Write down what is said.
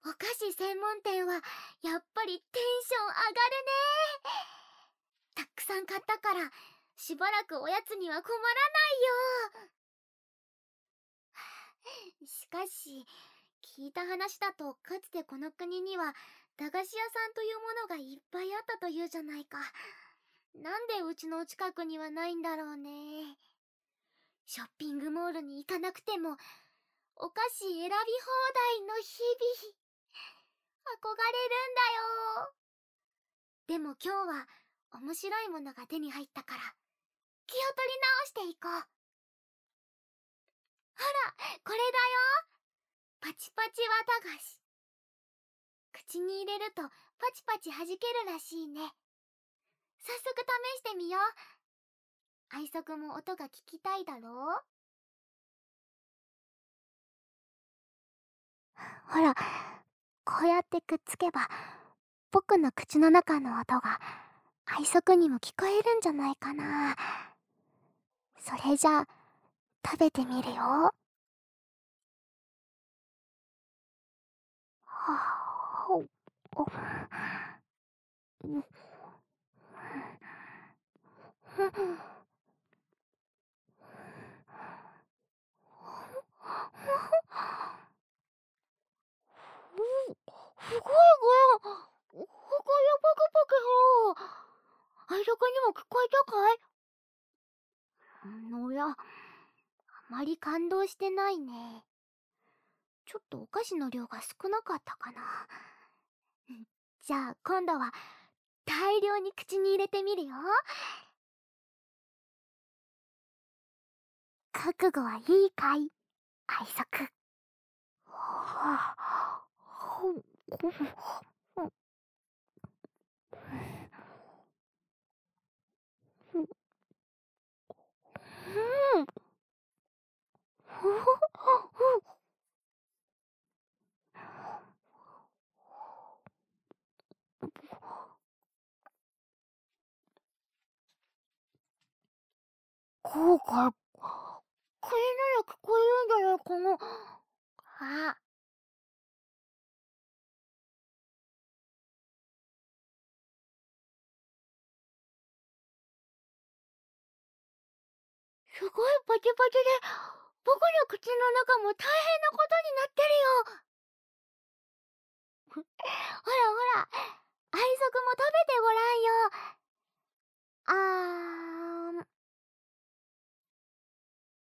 お菓子専門店はやっぱりテンション上がるね。たくさん買ったからしばらくおやつには困らないよ。しかし聞いた話だと、かつてこの国には駄菓子屋さんというものがいっぱいあったというじゃないか。なんでうちの近くにはないんだろうね。ショッピングモールに行かなくてもお菓子選び放題の日々、憧れるんだよ。でも今日は面白いものが手に入ったから気を取り直していこう。ほら、これだよ。パチパチ綿菓子。口に入れるとパチパチ弾けるらしいね。早速試してみよう。愛足も音が聞きたいだろう。ほら、こうやってくっつけば僕の口の中の音が愛足にも聞こえるんじゃないかな。それじゃあ食べてみるよ。はあ、お、うん、すごいぐらい、他よパクパクよ。愛足にも聞こえたかい？おや、あまり感動してないね。ちょっとお菓子の量が少なかったかな。じゃあ今度は大量に口に入れてみるよ。覚悟はいいかい、愛足。うん。こうか、これなら聞こえるんじゃないかな。あ、すごいパチパチで、僕の口の中も大変なことになってるよ。ほらほら、愛足も食べてごらんよ。あー。